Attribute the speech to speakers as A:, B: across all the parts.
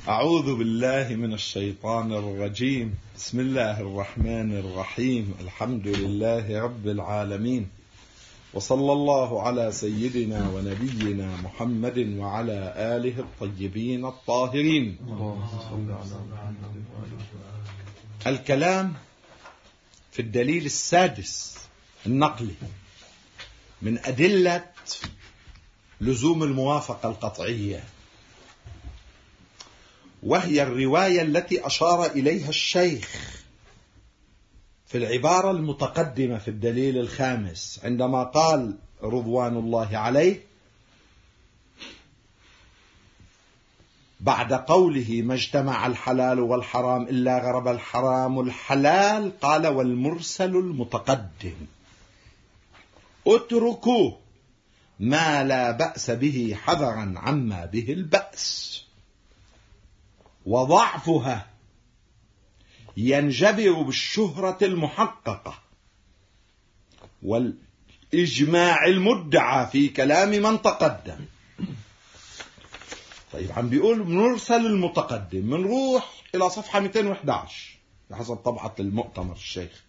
A: أعوذ بالله من الشيطان الرجيم. بسم الله الرحمن الرحيم. الحمد لله رب العالمين، وصلى الله على سيدنا ونبينا محمد وعلى آله الطيبين الطاهرين. الكلام في الدليل السادس النقلي من أدلة لزوم الموافقة القطعية، وهي الرواية التي أشار إليها الشيخ في العبارة المتقدمة في الدليل الخامس عندما قال رضوان الله عليه بعد قوله ما اجتمع الحلال والحرام إلا غرب الحرام الحلال، قال والمرسل المتقدم اتركوا ما لا بأس به حذرا عما به البأس، وضعفها ينجبر بالشهرة المحققة والإجماع المدعى في كلام من تقدم. طيب عم بيقول مرسل المتقدم، منروح إلى صفحة 211 بحسب طبعة المؤتمر الشيخ.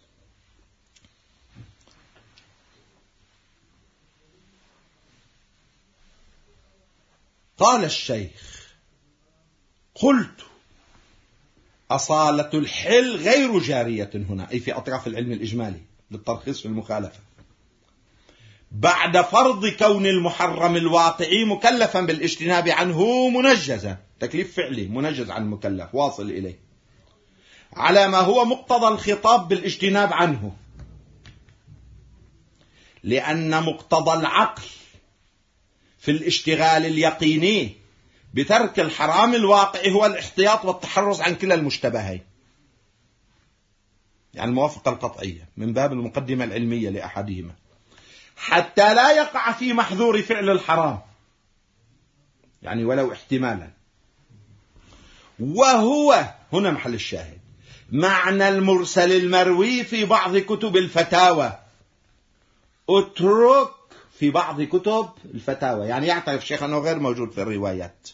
A: قال الشيخ قلت أصالة الحل غير جارية هنا، أي في أطراف العلم الإجمالي للترخيص في المخالفة، بعد فرض كون المحرم الواقعي مكلفا بالاجتناب عنه منجزا، تكليف فعلي منجز عن المكلف واصل إليه، على ما هو مقتضى الخطاب بالاجتناب عنه، لأن مقتضى العقل في الاشتغال اليقيني بترك الحرام الواقعي هو الاحتياط والتحرز عن كلا المشتبهين، يعني الموافقة القطعية من باب المقدمة العلمية لأحدهما، حتى لا يقع في محذور فعل الحرام، يعني ولو احتمالا. وهو هنا محل الشاهد معنى المرسل المروي في بعض كتب الفتاوى، اترك في بعض كتب الفتاوى، يعني يعترف الشيخ أنه غير موجود في الروايات،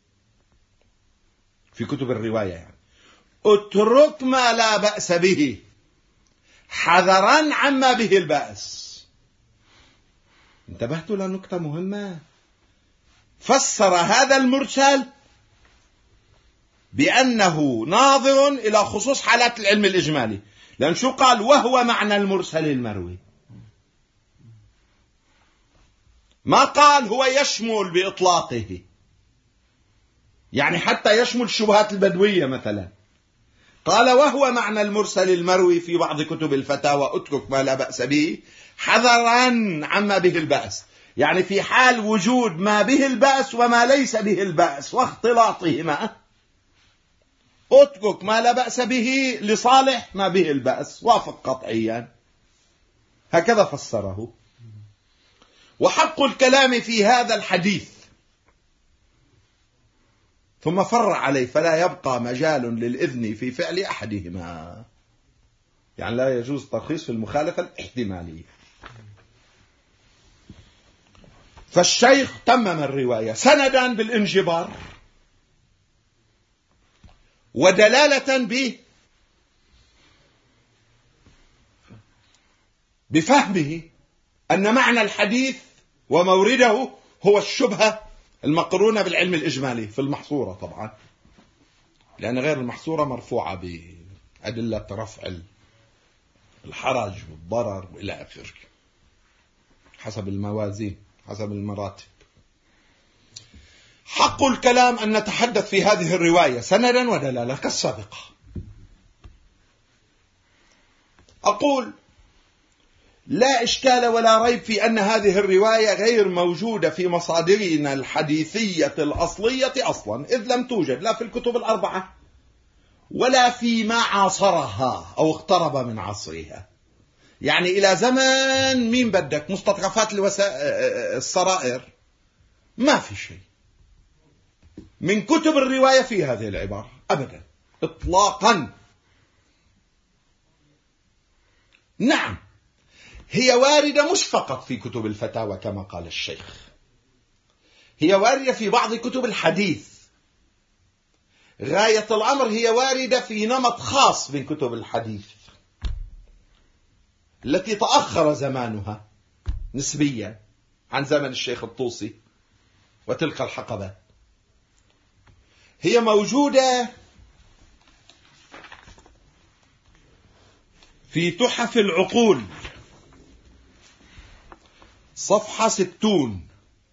A: في كتب الرواية، يعني اترك ما لا بأس به حذرا عما به البأس. انتبهتوا لنقطة مهمة؟ فسر هذا المرسل بأنه ناظر إلى خصوص حالات العلم الإجمالي، لأن شو قال؟ وهو معنى المرسل المروي، ما قال هو يشمل بإطلاقه، يعني حتى يشمل الشبهات البدوية مثلا. قال وهو معنى المرسل المروي في بعض كتب الفتاوى اترك ما لا بأس به حذرا عما به البأس، يعني في حال وجود ما به البأس وما ليس به البأس واختلاطهما اترك ما لا بأس به لصالح ما به البأس، وافق قطعيا، هكذا فسره. وحق الكلام في هذا الحديث، ثم فرع عليه فلا يبقى مجال للإذن في فعل أحدهما، يعني لا يجوز ترخيص في المخالفة الاحتمالية. فالشيخ تمم الرواية سندا بالانجبار ودلالة بفهمه أن معنى الحديث ومورده هو الشبهة المقرونة بالعلم الإجمالي في المحصورة طبعا، لأن غير المحصورة مرفوعة بأدلة رفع الحرج والضرر وإلى آخره حسب الموازين حسب المراتب. حق الكلام أن نتحدث في هذه الرواية سندا ودلالة كالسابقة. أقول لا إشكال ولا ريب في أن هذه الرواية غير موجودة في مصادرنا الحديثية الأصلية أصلا، إذ لم توجد لا في الكتب الأربعة ولا فيما عاصرها أو اقترب من عصرها، يعني إلى زمن مين بدك مستطرفات السرائر ما في شيء من كتب الرواية في هذه العبارة أبدا إطلاقا. نعم هي واردة مش فقط في كتب الفتاوى كما قال الشيخ، هي واردة في بعض كتب الحديث، غاية الأمر هي واردة في نمط خاص من كتب الحديث التي تأخر زمانها نسبيا عن زمن الشيخ الطوسي وتلك الحقبات. هي موجودة في تحف العقول صفحة 60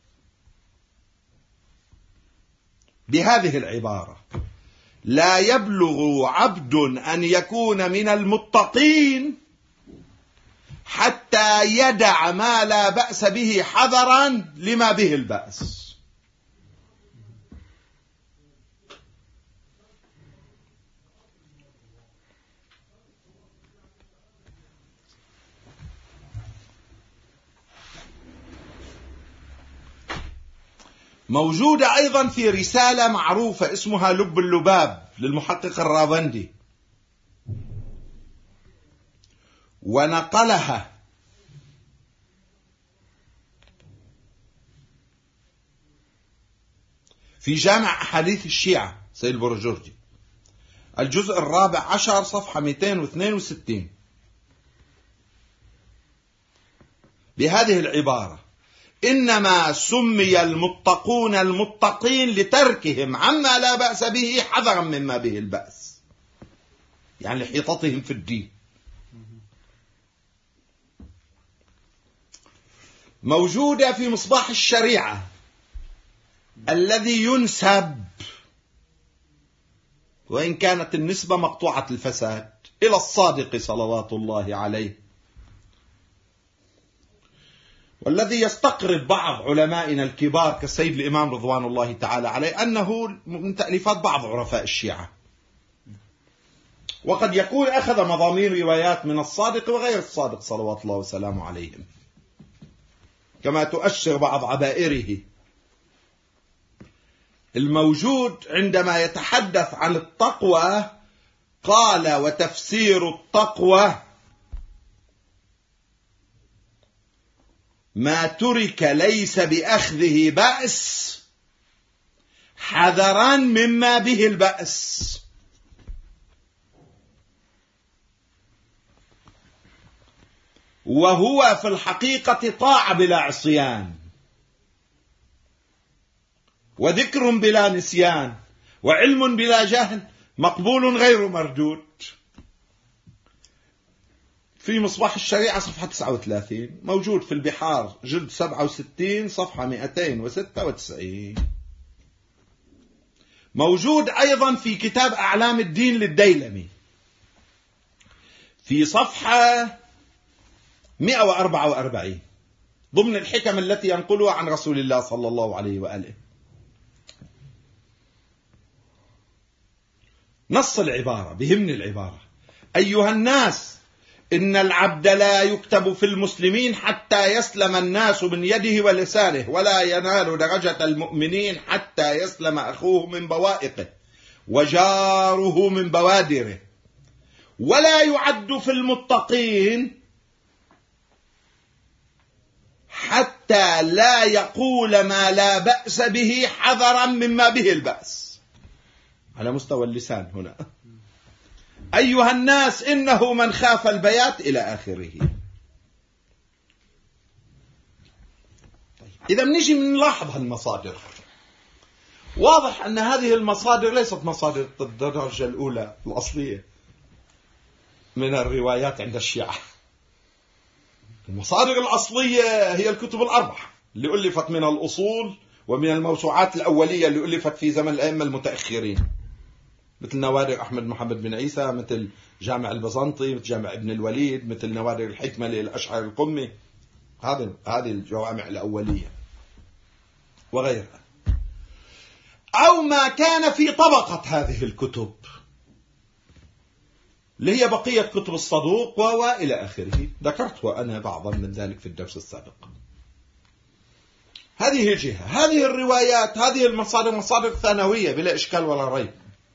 A: بهذه العبارة: لا يبلغ عبد أن يكون من المتقين حتى يدع ما لا بأس به حذرا لما به البأس. موجودة أيضا في رسالة معروفة اسمها لب اللباب للمحقق الراوندي، ونقلها في جامع أحاديث الشيعة سيد البرجورجي، الجزء 14 صفحة 262 بهذه العبارة: إنما سمي المتقون المتقين لتركهم عما لا بأس به حذرا مما به البأس، يعني لحيطتهم في الدين. موجودة في مصباح الشريعة الذي ينسب، وإن كانت النسبة مقطوعة الفساد، إلى الصادق صلوات الله عليه، والذي يستقرب بعض علمائنا الكبار كالسيد الإمام رضوان الله تعالى عليه أنه من تأليفات بعض عرفاء الشيعة، وقد يكون أخذ مضامين روايات من الصادق وغير الصادق صلوات الله وسلامه عليهم، كما تؤشر بعض عبائره. الموجود عندما يتحدث عن التقوى قال: وتفسير التقوى ما ترك ليس بأخذه بأس حذرا مما به البأس. وهو في الحقيقة طاعة بلا عصيان، وذكر بلا نسيان، وعلم بلا جهل، مقبول غير مردود. في مصباح الشريعة صفحة 39، موجود في البحار جلد 67 صفحة 296. موجود أيضا في كتاب أعلام الدين للديلمي في صفحة 144 ضمن الحكم التي ينقلها عن رسول الله صلى الله عليه وآله. نص العبارة بهمن العبارة: أيها الناس، إن العبد لا يكتب في المسلمين حتى يسلم الناس من يده ولسانه، ولا ينال درجة المؤمنين حتى يسلم أخوه من بوائقه وجاره من بوادره، ولا يعد في المتقين حتى لا يقول ما لا بأس به حذرا مما به البأس، على مستوى اللسان هنا. أيها الناس، إنه من خاف البيات إلى آخره. إذا بنيجي نلاحظ هالمصادر، واضح أن هذه المصادر ليست مصادر الدرجة الأولى الأصلية من الروايات عند الشيعة. المصادر الأصلية هي الكتب الأربعة اللي ألفت من الأصول ومن الموسوعات الأولية اللي ألفت في زمن الأئمة المتأخرين، مثل نوادر أحمد محمد بن عيسى، مثل جامع البزنطي، مثل جامع ابن الوليد، مثل نوادر الحكمة للأشعري القمي، هذه الجوامع الأولية وغيرها، أو ما كان في طبقة هذه الكتب اللي هي بقية كتب الصدوق وإلى آخره. ذكرت وأنا بعضا من ذلك في الدرس السابق. هذه جهة. هذه الروايات، هذه المصادر مصادر ثانوية بلا إشكال ولا ريب.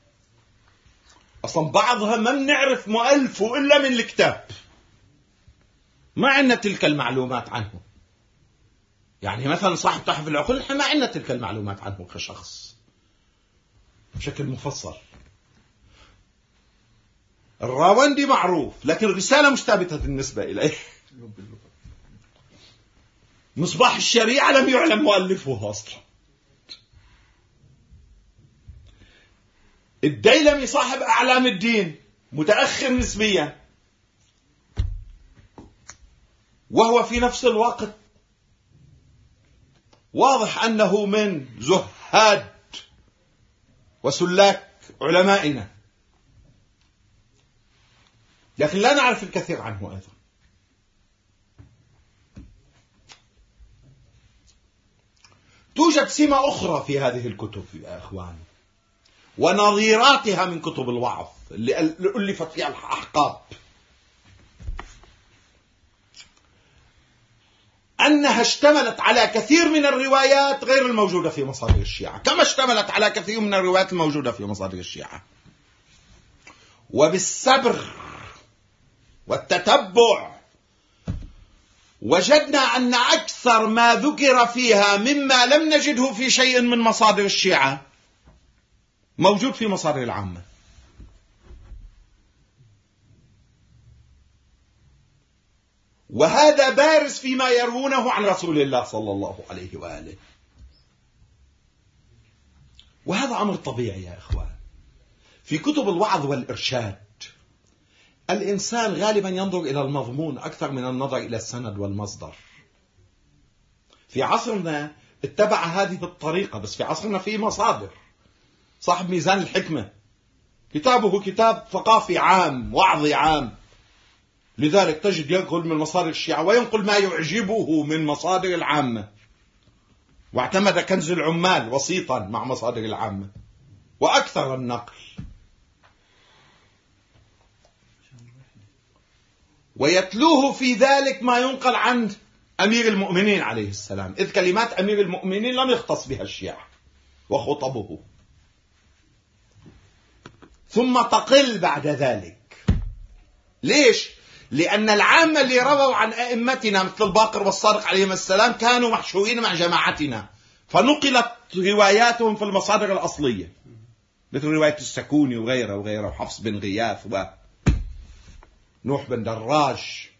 A: أصلا بعضها ما بنعرف مؤلفه إلا من الكتاب، ما عندنا تلك المعلومات عنه. يعني مثلا صاحب تحف العقول، نحن ما عندنا تلك المعلومات عنه كشخص بشكل مفصل. الراوندي معروف، لكن الرسالة مش ثابتة بالنسبة إليه. مصباح الشريعة لم يعلم مؤلفه أصلا. الديلمي صاحب أعلام الدين متأخر نسبيا، وهو في نفس الوقت واضح أنه من زهاد وسلاك علمائنا، لكن لا نعرف الكثير عنه أيضا. توجد سمة أخرى في هذه الكتب يا أخوان، ونظيراتها من كتب الوعظ اللي ألفت فيها الأحقاب، أنها اشتملت على كثير من الروايات غير الموجودة في مصادر الشيعة، كما اشتملت على كثير من الروايات الموجودة في مصادر الشيعة. وبالصبر والتتبع وجدنا أن أكثر ما ذكر فيها مما لم نجده في شيء من مصادر الشيعة موجود في مصادر العامة. وهذا بارز فيما يروونه عن رسول الله صلى الله عليه وآله. وهذا أمر طبيعي يا إخوان. في كتب الوعظ والإرشاد الإنسان غالبا ينظر إلى المضمون أكثر من النظر إلى السند والمصدر. في عصرنا اتبع هذه الطريقة، بس في عصرنا في مصادر. صاحب ميزان الحكمة كتابه كتاب ثقافي عام وعظي عام، لذلك تجد ينقل من مصادر الشيعة وينقل ما يعجبه من مصادر العامة، واعتمد كنز العمال وسيطا مع مصادر العامة وأكثر النقل. ويتلوه في ذلك ما ينقل عن أمير المؤمنين عليه السلام، إذ كلمات أمير المؤمنين لم يختص بها الشيعة وخطبه، ثم تقل بعد ذلك. ليش؟ لأن العامة اللي رووا عن أئمتنا مثل الباقر والصادق عليهم السلام كانوا محشورين مع جماعتنا، فنقلت رواياتهم في المصادر الأصلية، مثل رواية السكوني وغيره وغيره، وحفص بن غياث ونوح بن دراج.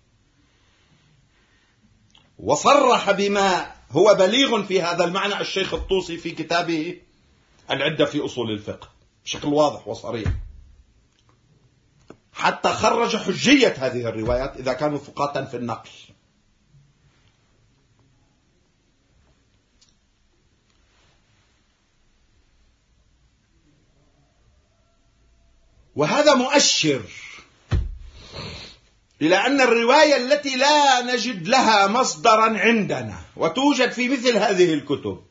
A: وصرح بما هو بليغ في هذا المعنى الشيخ الطوسي في كتابه العدة في أصول الفقه بشكل واضح وصريح، حتى خرج حجية هذه الروايات إذا كانوا ثقاتا في النقل. وهذا مؤشر إلى أن الرواية التي لا نجد لها مصدرا عندنا وتوجد في مثل هذه الكتب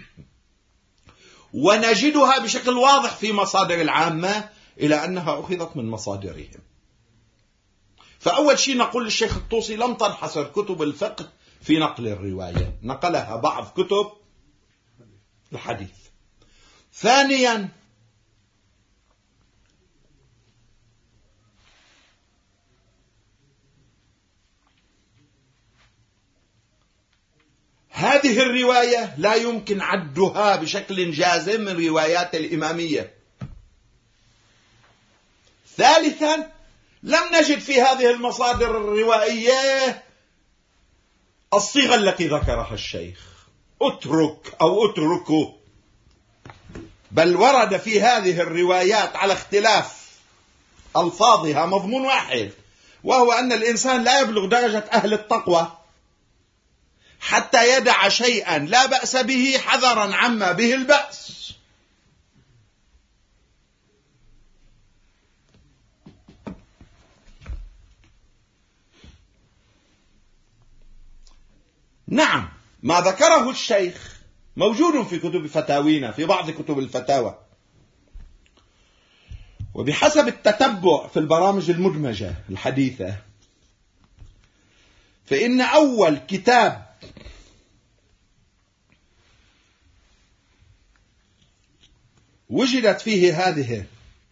A: ونجدها بشكل واضح في مصادر العامة، إلى أنها أخذت من مصادرهم. فأول شيء نقول للشيخ الطوسي لم تنحصر كتب الفقه في نقل الرواية، نقلها بعض كتب الحديث. ثانيا هذه الرواية لا يمكن عدها بشكل جازم من روايات الإمامية. ثالثا لم نجد في هذه المصادر الروائية الصيغة التي ذكرها الشيخ اترك أو اتركوا، بل ورد في هذه الروايات على اختلاف ألفاظها مضمون واحد، وهو أن الإنسان لا يبلغ درجة أهل التقوى حتى يدع شيئا لا بأس به حذرا عما به البأس. نعم، ما ذكره الشيخ موجود في كتب فتاوينا، في بعض كتب الفتاوى. وبحسب التتبع في البرامج المدمجة الحديثة، فإن أول كتاب وجدت فيه هذه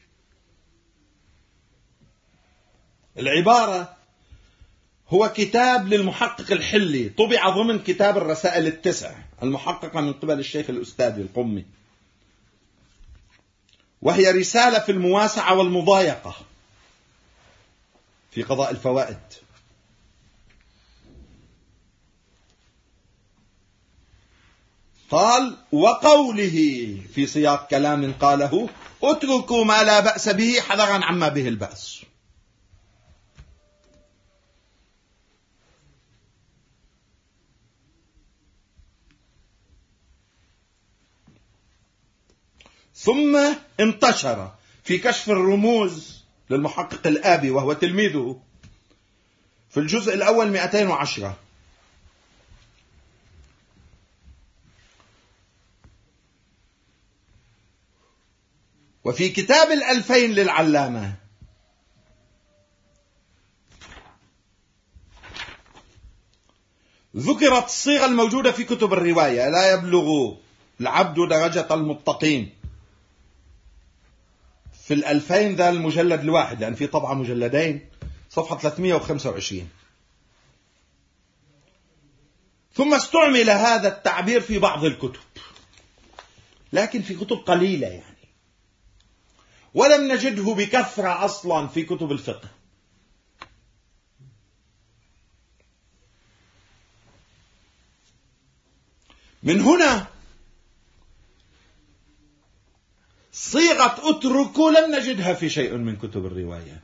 A: العبارة هو كتاب للمحقق الحلي، طبع ضمن كتاب الرسائل التسع المحققة من قبل الشيخ الأستاذ القمي، وهي رسالة في المواسعة والمضايقة في قضاء الفوائد. قال: وقوله في سياق كلام قاله: اتركوا ما لا بأس به حذرا عما به البأس. ثم انتشر في كشف الرموز للمحقق الآبي وهو تلميذه في الجزء الأول 210، وفي كتاب 2000 للعلامة ذكرت الصيغة الموجودة في كتب الرواية: لا يبلغ العبد درجة المتقين، في 2000 ذا المجلد الواحد، لأن في طبعة مجلدين، صفحة 325. ثم استعمل هذا التعبير في بعض الكتب، لكن في كتب قليلة يعني، ولم نجده بكثرة أصلا في كتب الفقه. من هنا صيغة اتركوا لم نجدها في شيء من كتب الرواية،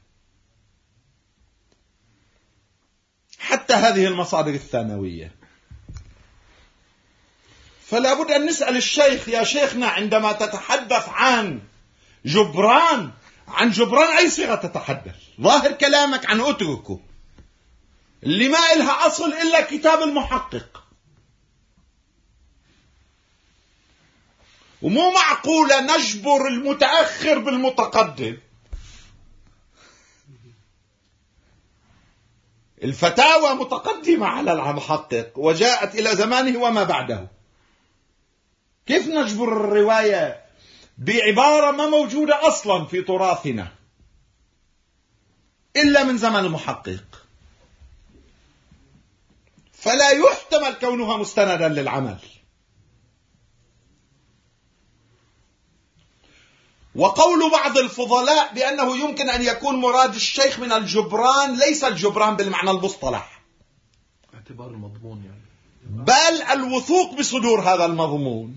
A: حتى هذه المصادر الثانوية. فلا بد أن نسأل الشيخ: يا شيخنا، عندما تتحدث عن جبران، عن جبران أي صيغة تتحدث؟ ظاهر كلامك عن اتركوا اللي ما إلها أصل إلا كتاب المحقق، ومو معقولة نجبر المتأخر بالمتقدم. الفتاوى متقدمة على المحقق وجاءت إلى زمانه وما بعده، كيف نجبر الرواية بعبارة ما موجودة أصلا في تراثنا إلا من زمن المحقق؟ فلا يحتمل كونها مستندا للعمل. وقول بعض الفضلاء بأنه يمكن أن يكون مراد الشيخ من الجبران ليس الجبران بالمعنى المصطلح،
B: اعتبار المضمون يعني،
A: بل الوثوق بصدور هذا المضمون.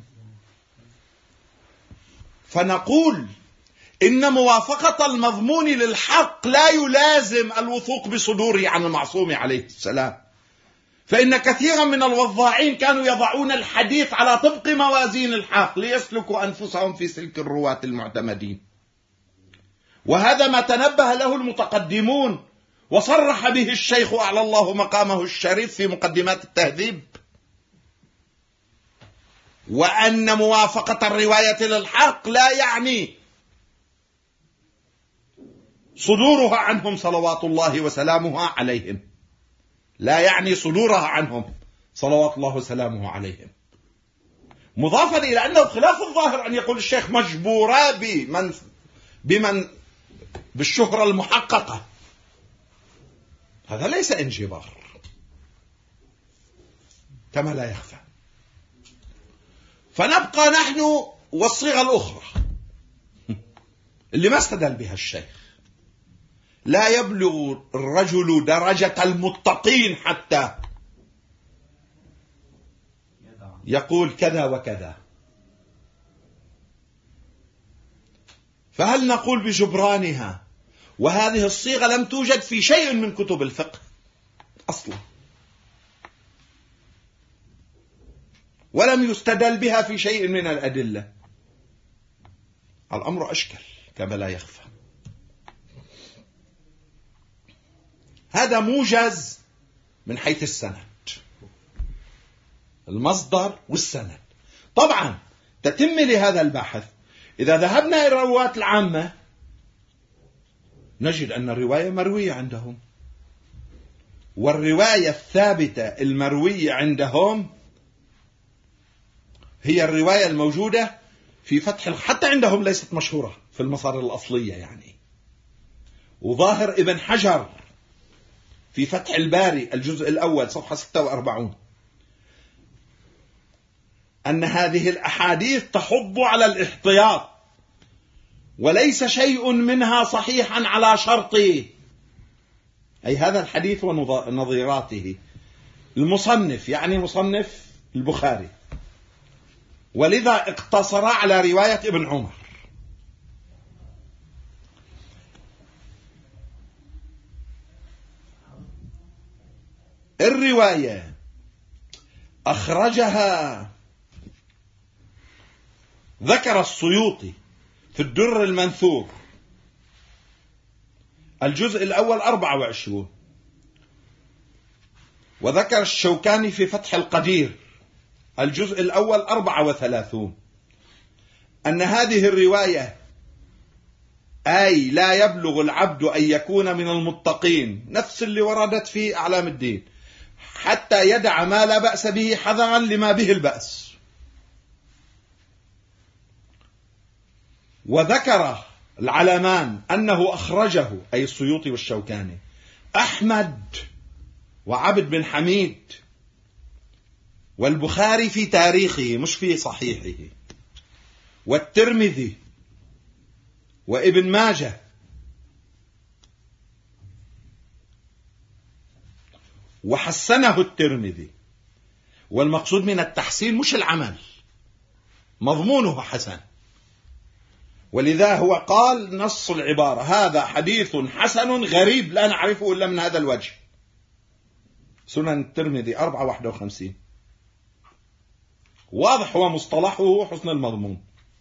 A: فنقول إن موافقة المضمون للحق لا يلازم الوثوق بصدوره عن المعصوم عليه السلام، فإن كثيرا من الوضاعين كانوا يضعون الحديث على طبق موازين الحق ليسلكوا أنفسهم في سلك الرواة المعتمدين، وهذا ما تنبه له المتقدمون وصرح به الشيخ أعلى الله مقامه الشريف في مقدمات التهذيب، وأن موافقة الرواية للحق لا يعني صدورها عنهم صلوات الله وسلامه عليهم، لا يعني صدورها عنهم صلوات الله وسلامه عليهم. مضافا إلى أنه خلاف الظاهر أن يقول الشيخ مجبورا بمن بالشهرة المحققة، هذا ليس انجبار كما لا يخفى. فنبقى نحن والصيغة الأخرى اللي ما استدل بها الشيخ: لا يبلغ الرجل درجة المتقين حتى يقول كذا وكذا. فهل نقول بجبرانها وهذه الصيغة لم توجد في شيء من كتب الفقه أصلا، ولم يستدل بها في شيء من الأدلة؟ الأمر أشكل كما لا يخفى. هذا موجز من حيث السند، المصدر والسند. طبعا تتم لهذا البحث إذا ذهبنا إلى الرواة العامة نجد أن الرواية مروية عندهم، والرواية الثابتة المروية عندهم هي الرواية الموجودة في فتح، حتى عندهم ليست مشهورة في المصادر الأصلية يعني. وظاهر ابن حجر في فتح الباري الجزء الأول صفحة 46 أن هذه الأحاديث تحض على الاحتياط، وليس شيء منها صحيحا على شرط أي هذا الحديث ونظيراته. المصنف يعني مصنف البخاري، ولذا اقتصر على رواية ابن عمر. الرواية أخرجها، ذكر السيوطي في الدر المنثور الجزء الأول 24، وذكر الشوكاني في فتح القدير الجزء الأول 34 أن هذه الرواية أي لا يبلغ العبد أن يكون من المتقين، نفس اللي وردت في أعلام الدين، حتى يدع ما لا بأس به حذرا لما به البأس. وذكر العلمان أنه أخرجه أي السيوطي والشوكاني أحمد وعبد بن حميد والبخاري في تاريخه مش في صحيحه، والترمذي وابن ماجه وحسنه الترمذي. والمقصود من التحسين مش العمل، مضمونه حسن، ولذا هو قال نص العبارة هذا حديث حسن غريب لا نعرفه إلا من هذا الوجه. سنن الترمذي 451 واضح ومصطلحه حسن المضمون.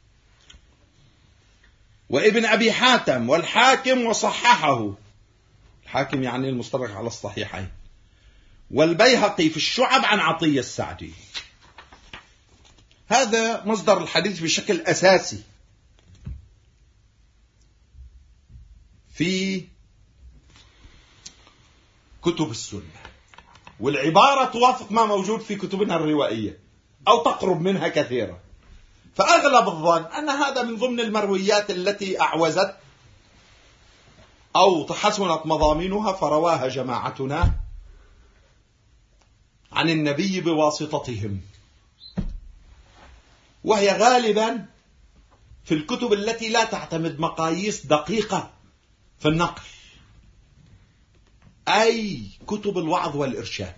A: وابن أبي حاتم والحاكم وصححه، الحاكم يعني المستدرك على الصحيحين، والبيهقي في الشعب عن عطية السعدي. هذا مصدر الحديث بشكل أساسي في كتب السنة، والعبارة توافق ما موجود في كتبنا الروائية أو تقرب منها كثيرا. فأغلب الظن أن هذا من ضمن المرويات التي أعوزت أو تحسنت مضامينها فرواها جماعتنا عن النبي بواسطتهم، وهي غالبا في الكتب التي لا تعتمد مقاييس دقيقة في النقل، أي كتب الوعظ والإرشاد.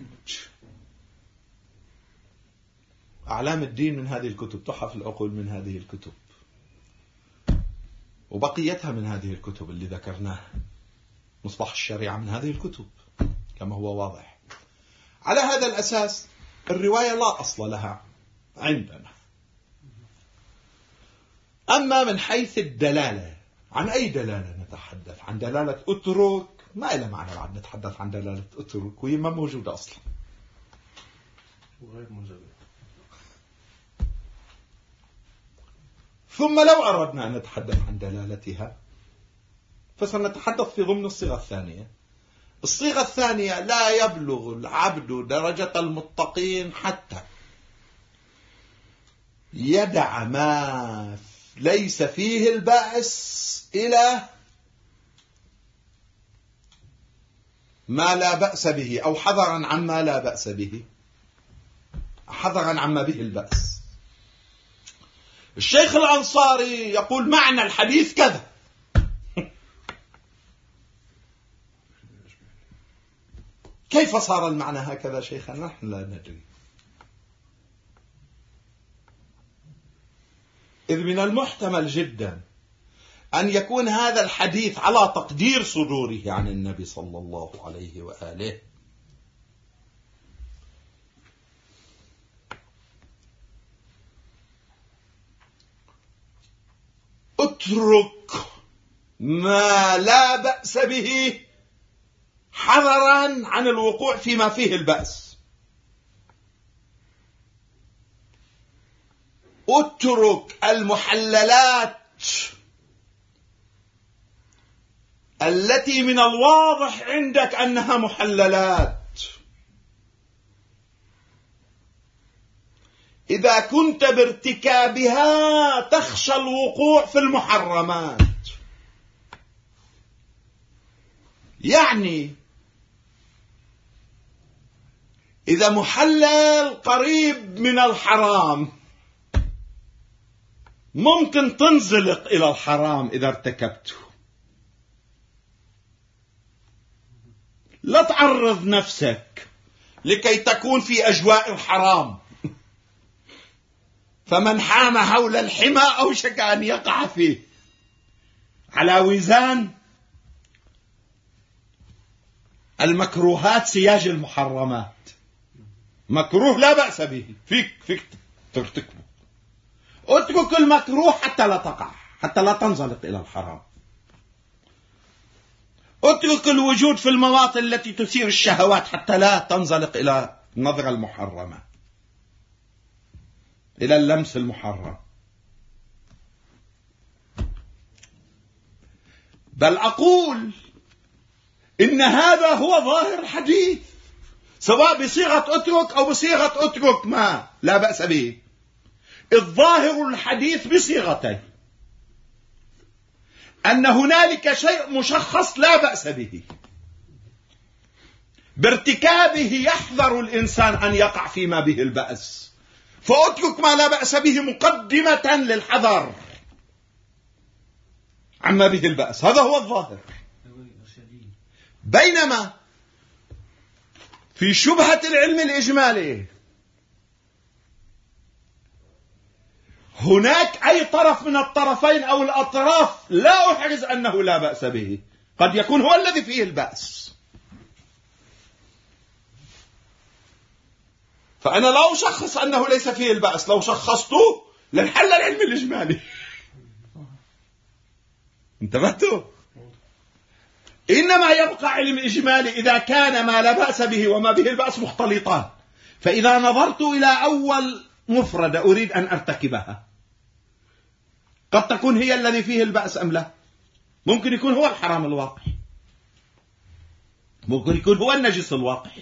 A: أعلام الدين من هذه الكتب، تحف العقول من هذه الكتب، وبقيتها من هذه الكتب اللي ذكرناها، مصباح الشريعة من هذه الكتب كما هو واضح. على هذا الأساس الرواية لا أصل لها عندنا. أما من حيث الدلالة، عن أي دلالة نتحدث؟ عن دلالة أترك؟ ما إلى معنى بعد نتحدث عن دلالة أترك وهي ما موجودة أصلا
B: وغير موجودة.
A: ثم لو أردنا أن نتحدث عن دلالتها فسنتحدث في ضمن الصيغة الثانية. الصيغة الثانية لا يبلغ العبد درجة المتقين حتى يدع ما ليس فيه البأس إلى ما لا بأس به، أو حذرا عما لا بأس به، حذرا عما به البأس. الشيخ الأنصاري يقول معنى الحديث كذا، كيف صار المعنى هكذا شيخنا؟ نحن لا ندري. إذ من المحتمل جدا أن يكون هذا الحديث على تقدير صدوره عن النبي صلى الله عليه وآله، اترك ما لا بأس به حذرا عن الوقوع فيما فيه البأس. اترك المحللات التي من الواضح عندك أنها محللات. إذا كنت بارتكابها تخشى الوقوع في المحرمات. يعني إذا محلل قريب من الحرام ممكن تنزلق إلى الحرام إذا ارتكبته. لا تعرض نفسك لكي تكون في أجواء الحرام، فمن حام حول الحمى أوشك أن يقع فيه، على وزان المكروهات سياج المحرمات. مكروه لا بأس به، فيك ترتكبه. اترك المكروه حتى لا تقع، حتى لا تنزلق إلى الحرام. اترك الوجود في المواطن التي تثير الشهوات حتى لا تنزلق إلى النظرة المحرمة، إلى اللمس المحرم. بل أقول إن هذا هو ظاهر الحديث، سواء بصيغة اترك أو بصيغة اترك ما لا بأس به. الظاهر الحديث بصيغتين: أن هنالك شيء مشخص لا بأس به، بارتكابه يحذر الإنسان أن يقع فيما به البأس، فأترك ما لا بأس به مقدمة للحذر عما به البأس. هذا هو الظاهر. بينما في شبهة العلم الإجمالي هناك أي طرف من الطرفين أو الأطراف لا أحرز أنه لا بأس به، قد يكون هو الذي فيه البأس. فأنا لا أشخص أنه ليس فيه البأس، لو شخصته لنحل العلم الإجمالي. انتبهتوا؟ إنما يبقى علم إجمالي إذا كان ما لا بأس به وما به البأس مختلطان. فإذا نظرت إلى أول مفردة أريد أن أرتكبها، قد تكون هي الذي فيه البأس أم لا. ممكن يكون هو الحرام الواقعي، ممكن يكون هو النجس الواقعي.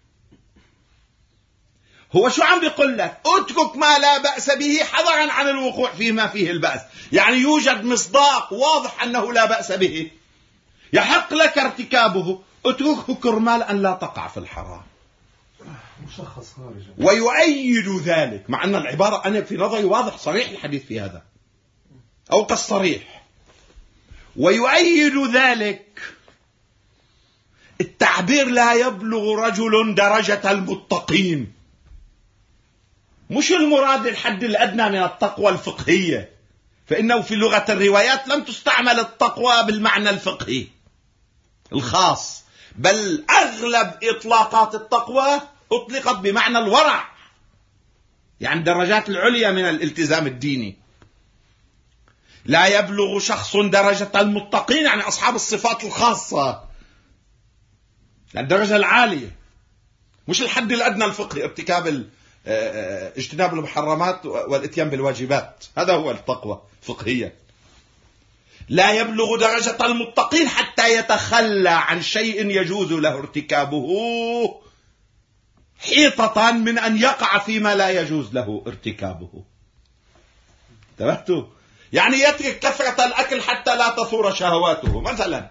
A: هو شو عم بيقول لك؟ اترك ما لا بأس به حذرا عن الوقوع فيما فيه البأس. يعني يوجد مصداق واضح أنه لا بأس به، يحق لك ارتكابه، اتركه كرمال أن لا تقع في الحرام.
B: مشخص خارجي.
A: ويؤيد ذلك، مع أن العبارة أنا في نظري واضح صريح الحديث في هذا أو كالصريح. ويؤيد ذلك التعبير لا يبلغ رجل درجة المتقين. مش المراد الحد الأدنى من التقوى الفقهية، فإنه في لغة الروايات لم تستعمل التقوى بالمعنى الفقهي الخاص، بل أغلب إطلاقات التقوى أطلقت بمعنى الورع، يعني الدرجات العليا من الالتزام الديني. لا يبلغ شخص درجة المتقين، يعني أصحاب الصفات الخاصة، الدرجة العالية، مش الحد الأدنى الفقهي، ارتكاب اجتناب المحرمات والاتيان بالواجبات. هذا هو التقوى فقهيا. لا يبلغ درجة المتقين حتى يتخلى عن شيء يجوز له ارتكابه حيطة من أن يقع فيما لا يجوز له ارتكابه. انتبهتوا؟ يعني يترك كثرة الأكل حتى لا تثور شهواته مثلا.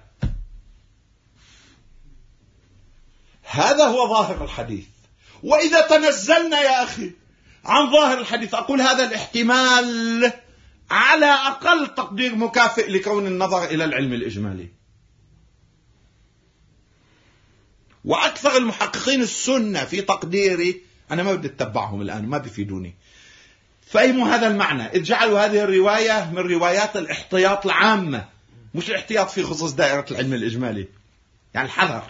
A: هذا هو ظاهر الحديث. وإذا تنزلنا يا أخي عن ظاهر الحديث، أقول هذا الاحتمال على أقل تقدير مكافئ لكون النظر إلى العلم الإجمالي. وأكثر المحققين السنة في تقديري، أنا ما بدي أتبعهم الآن، ما بيفيدوني، فهموا هذا المعنى إذ جعلوا هذه الرواية من روايات الاحتياط العامة، مش الاحتياط في خصوص دائرة العلم الإجمالي، يعني الحذر.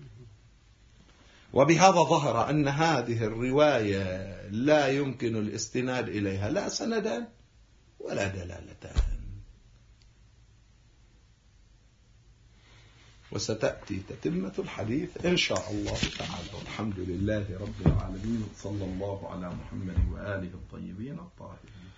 A: وبهذا ظهر أن هذه الرواية لا يمكن الاستناد إليها لا سندا ولا دلالتان. وستأتي تتمة الحديث إن شاء الله تعالى. والحمد لله رب العالمين، صلى الله على محمد وآله الطيبين الطاهرين.